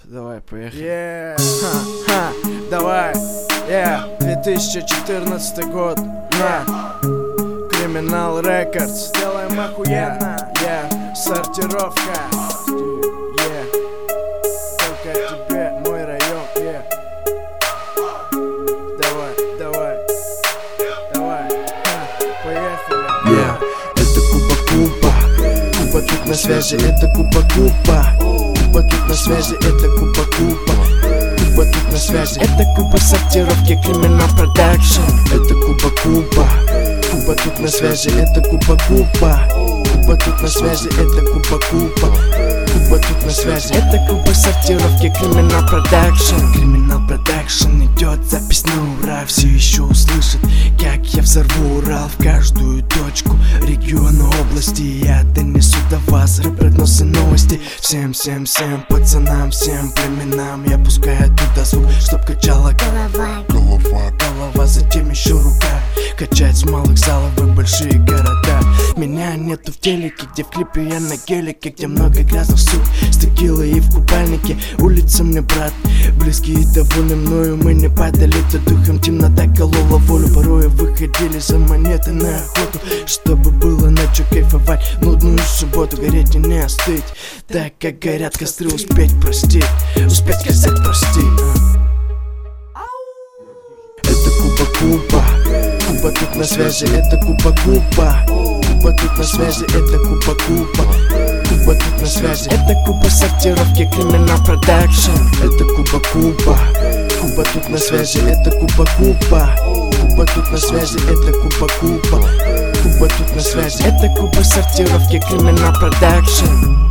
Давай, поехали. Давай, 2014 год. Криминал Рекордс. Делаем охуенно. Сортировка. Только тебе мой район. Давай, поехали. Это Куба. Куба тут на связи, это Куба. Куба тут на связи, это Куба. Куба тут на связи, это Куба сортировки, криминал продакшн. Это Куба. Куба тут на связи, это Куба. Куба тут на связи, это Куба. Куба тут на связи, это Куба сортировки, криминал продакшн. Криминал продакшн идет, запись на ура. Все еще услышат, как я взорву Урал в каждую точку региона, области. Я донесу до вас рэп-прогнозы, новости. Всем пацанам, всем племенам. Я пускаю туда звук, чтоб качала голова, затем еще рука. Качать с малых залов в большие города. Меня нету в телеке, где в клипе я на гелике, где много грязных сук с текилой и в купальнике. Улица мне брат, близкие и довольны мною. Мы не падали-то духом, темнота колола волю. Порой выходили за монеты на охоту, чтобы было на чё кайфовать нудную субботу. Гореть и не остыть, так как горят костры. Успеть простить, успеть сказать прости. Это Куба. Куба тут на связи, это Куба. Куба тут на связи, это Куба. Куба тут на связи, это Куба сортировки, криминал продакшн. Это Куба. Куба тут на связи, это Куба. Куба тут на связи, это Куба. Куба тут на связи, это Куба сортировки, криминал продакшн.